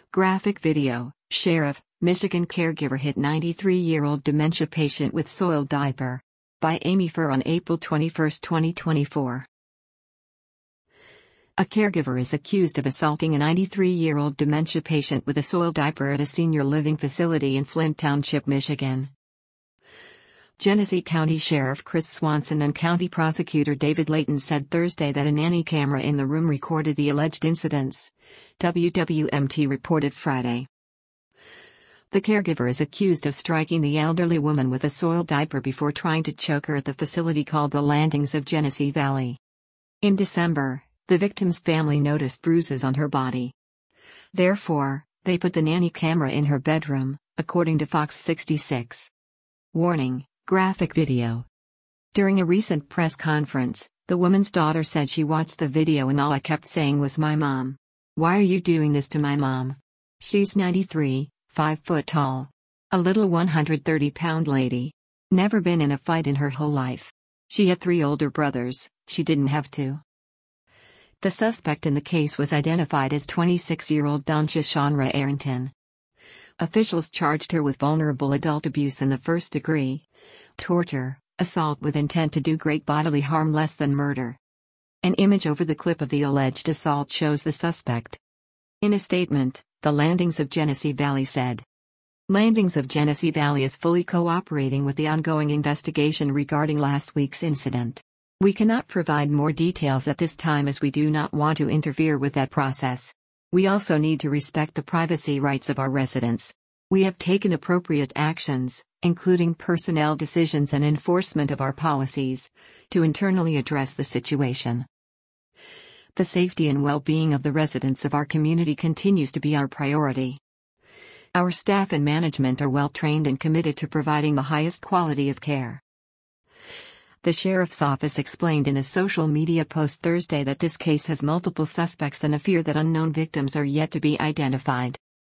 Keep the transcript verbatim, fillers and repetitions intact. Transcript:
Graphic video, Sheriff, Michigan caregiver hit ninety-three-year-old dementia patient with soiled diaper. By Amy Furr on April twenty-first, twenty twenty-four. A caregiver is accused of assaulting a ninety-three-year-old dementia patient with a soiled diaper at a senior living facility in Flint Township, Michigan. Genesee County Sheriff Chris Swanson and County Prosecutor David Layton said Thursday that a nanny camera in the room recorded the alleged incidents, W W M T reported Friday. The caregiver is accused of striking the elderly woman with a soiled diaper before trying to choke her at the facility called the Landings of Genesee Valley. In December, the victim's family noticed bruises on her body. Therefore, they put the nanny camera in her bedroom, according to Fox sixty-six. Warning: graphic video. During a recent press conference, the woman's daughter said she watched the video and all I kept saying was "my mom. Why are you doing this to my mom? She's ninety-three, five foot tall. A little one hundred thirty pound lady. Never been in a fight in her whole life. She had three older brothers, she didn't have to." The suspect in the case was identified as twenty-six-year-old Dansha Shanra Arrington. Officials charged her with vulnerable adult abuse in the first degree, torture, assault with intent to do great bodily harm less than murder. An image over the clip of the alleged assault shows the suspect. In a statement, the Landings of Genesee Valley said, "Landings of Genesee Valley is fully cooperating with the ongoing investigation regarding last week's incident. We cannot provide more details at this time as we do not want to interfere with that process. We also need to respect the privacy rights of our residents. We have taken appropriate actions, including personnel decisions and enforcement of our policies, to internally address the situation. The safety and well-being of the residents of our community continues to be our priority. Our staff and management are well-trained and committed to providing the highest quality of care." The sheriff's office explained in a social media post Thursday that this case has multiple suspects and a fear that unknown victims are yet to be identified.